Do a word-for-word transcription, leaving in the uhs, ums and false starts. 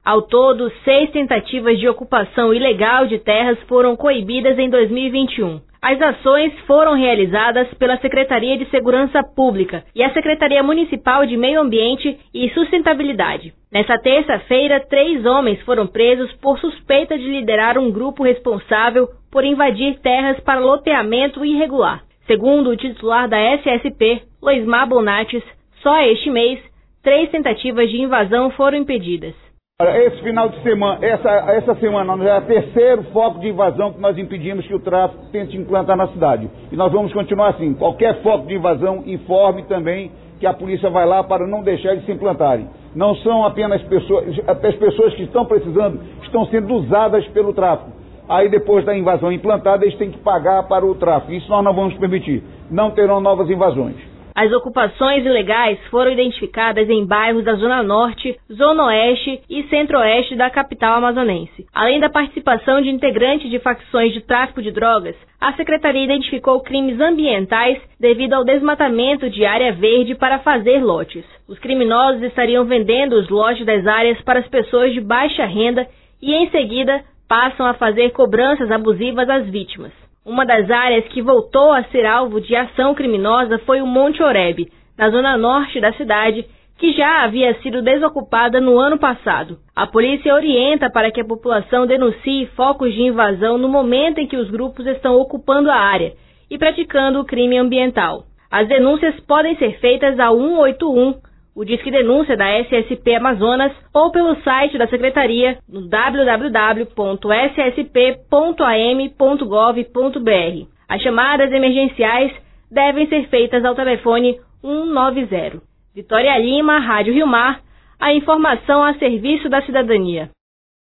Ao todo, seis tentativas de ocupação ilegal de terras foram coibidas em dois mil e vinte e um. As ações foram realizadas pela Secretaria de Segurança Pública e a Secretaria Municipal de Meio Ambiente e Sustentabilidade. Nessa terça-feira, três homens foram presos por suspeita de liderar um grupo responsável por invadir terras para loteamento irregular. Segundo o titular da S S P, Loismar Bonates, só este mês, três tentativas de invasão foram impedidas. Esse final de semana, essa, essa semana já é o terceiro foco de invasão que nós impedimos que o tráfico tente implantar na cidade. E nós vamos continuar assim. Qualquer foco de invasão, informe também que a polícia vai lá para não deixar eles se implantarem. Não são apenas pessoas, as pessoas que estão precisando, estão sendo usadas pelo tráfico. Aí depois da invasão implantada, eles têm que pagar para o tráfico. Isso nós não vamos permitir. Não terão novas invasões. As ocupações ilegais foram identificadas em bairros da Zona Norte, Zona Oeste e Centro-Oeste da capital amazonense. Além da participação de integrantes de facções de tráfico de drogas, a Secretaria identificou crimes ambientais devido ao desmatamento de área verde para fazer lotes. Os criminosos estariam vendendo os lotes das áreas para as pessoas de baixa renda e, em seguida, passam a fazer cobranças abusivas às vítimas. Uma das áreas que voltou a ser alvo de ação criminosa foi o Monte Oreb, na zona norte da cidade, que já havia sido desocupada no ano passado. A polícia orienta para que a população denuncie focos de invasão no momento em que os grupos estão ocupando a área e praticando o crime ambiental. As denúncias podem ser feitas ao um oito um, o Disque Denúncia da S S P Amazonas, ou pelo site da Secretaria no w w w ponto s s p ponto a m ponto gov ponto b r. As chamadas emergenciais devem ser feitas ao telefone um nove zero. Vitória Lima, Rádio Rio Mar, a informação a serviço da cidadania.